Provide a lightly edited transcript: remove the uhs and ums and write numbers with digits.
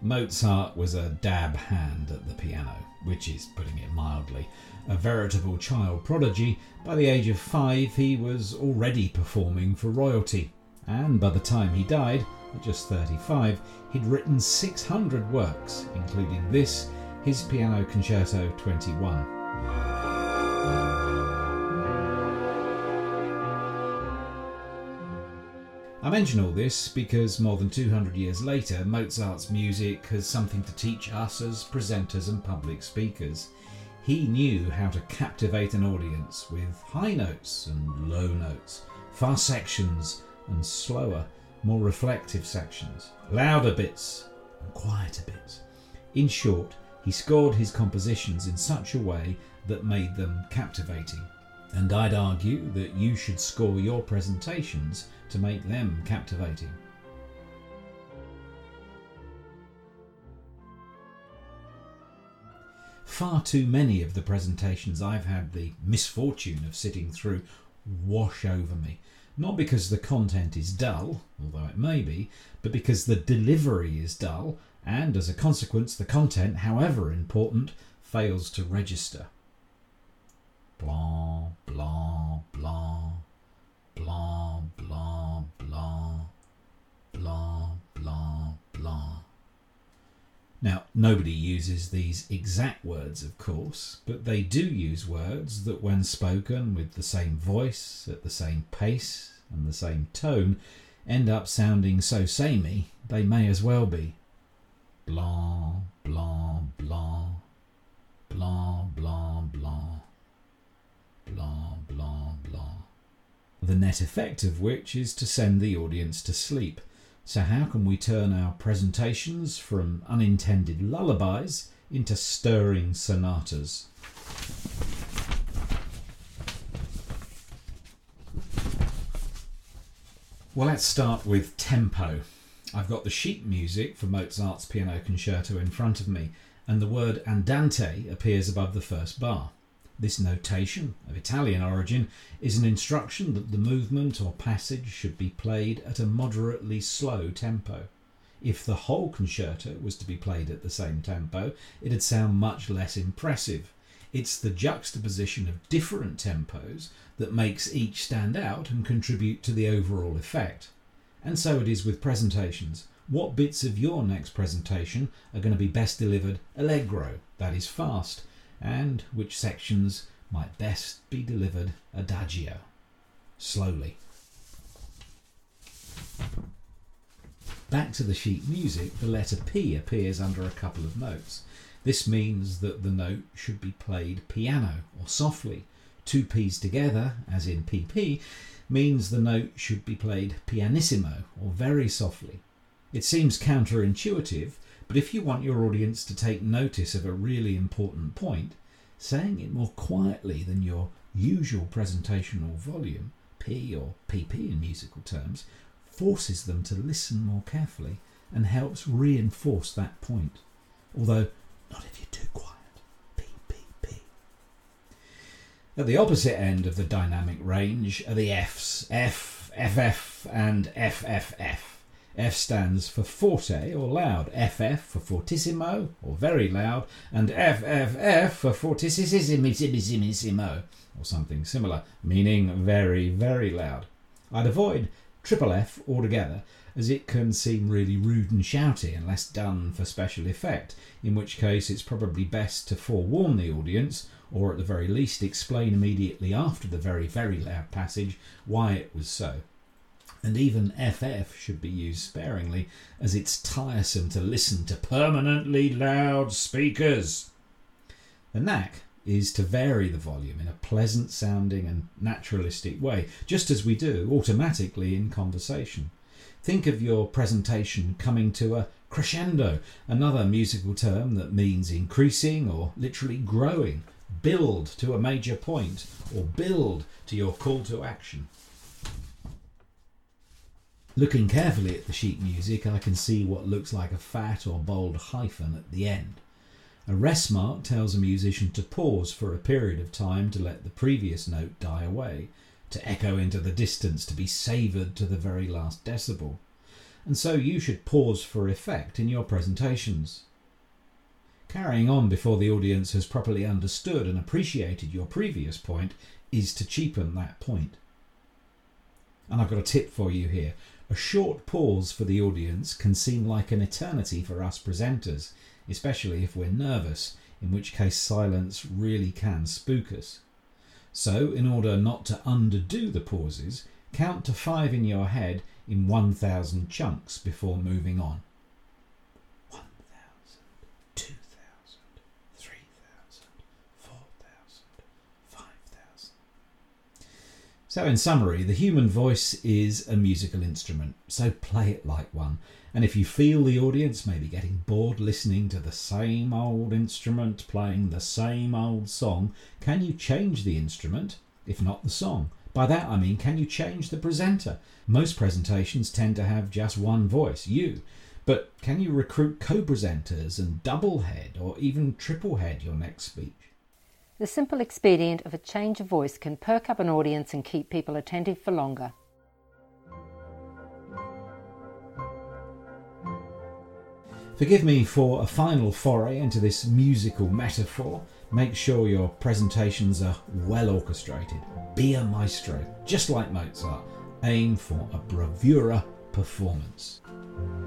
Mozart was a dab hand at the piano, which is putting it mildly. A veritable child prodigy, by the age of 5 he was already performing for royalty, and by the time he died, at just 35, he'd written 600 works, including this, his Piano Concerto 21. I mention all this because more than 200 years later, Mozart's music has something to teach us as presenters and public speakers. He knew how to captivate an audience with high notes and low notes, fast sections and slower, more reflective sections, louder bits and quieter bits. In short, he scored his compositions in such a way that made them captivating. And I'd argue that you should score your presentations to make them captivating. Far too many of the presentations I've had the misfortune of sitting through wash over me. Not because the content is dull, although it may be, but because the delivery is dull, and as a consequence the content, however important, fails to register. Blah, blah, blah, blah, blah, blah, blah, blah, blah. Now, nobody uses these exact words, of course, but they do use words that, when spoken with the same voice, at the same pace and the same tone, end up sounding so samey they may as well be. Blah, blah, blah, blah, blah, blah, blah, blah, blah. The net effect of which is to send the audience to sleep. So how can we turn our presentations from unintended lullabies into stirring sonatas? Well, let's start with tempo. I've got the sheet music for Mozart's Piano Concerto in front of me, and the word andante appears above the first bar. This notation, of Italian origin, is an instruction that the movement or passage should be played at a moderately slow tempo. If the whole concerto was to be played at the same tempo, it'd sound much less impressive. It's the juxtaposition of different tempos that makes each stand out and contribute to the overall effect. And so it is with presentations. What bits of your next presentation are going to be best delivered allegro, that is fast, and which sections might best be delivered adagio, slowly. Back to the sheet music, the letter P appears under a couple of notes. This means that the note should be played piano or softly. Two P's together, as in PP, means the note should be played pianissimo or very softly. It seems counterintuitive, but if you want your audience to take notice of a really important point, saying it more quietly than your usual presentational volume, P or PP in musical terms, forces them to listen more carefully and helps reinforce that point. Although, not if you're too quiet. P, P, P. At the opposite end of the dynamic range are the Fs, F, FF and FFF. F stands for forte or loud, FF for fortissimo or very loud, and FFF for fortissimo or something similar, meaning very, very loud. I'd avoid triple F altogether, as it can seem really rude and shouty unless done for special effect, in which case it's probably best to forewarn the audience, or at the very least explain immediately after the very, very loud passage why it was so. And even FF should be used sparingly, as it's tiresome to listen to permanently loud speakers. The knack is to vary the volume in a pleasant sounding and naturalistic way, just as we do automatically in conversation. Think of your presentation coming to a crescendo, another musical term that means increasing or literally growing. Build to a major point, or build to your call to action. Looking carefully at the sheet music, I can see what looks like a fat or bold hyphen at the end. A rest mark tells a musician to pause for a period of time to let the previous note die away, to echo into the distance, to be savoured to the very last decibel. and so you should pause for effect in your presentations. Carrying on before the audience has properly understood and appreciated your previous point is to cheapen that point. And I've got a tip for you here. A short pause for the audience can seem like an eternity for us presenters, especially if we're nervous, in which case silence really can spook us. So, in order not to underdo the pauses, count to 5 in your head in 1,000 chunks before moving on. 1,000, 2,000, 3,000, 4,000, 5,000. So in summary, the human voice is a musical instrument, so play it like one. And if you feel the audience may be getting bored listening to the same old instrument playing the same old song, can you change the instrument, if not the song? By that I mean, can you change the presenter? Most presentations tend to have just one voice, you. But can you recruit co-presenters and double head or even triple head your next speech? The simple expedient of a change of voice can perk up an audience and keep people attentive for longer. Forgive me for a final foray into this musical metaphor. Make sure your presentations are well orchestrated. Be a maestro, just like Mozart. Aim for a bravura performance.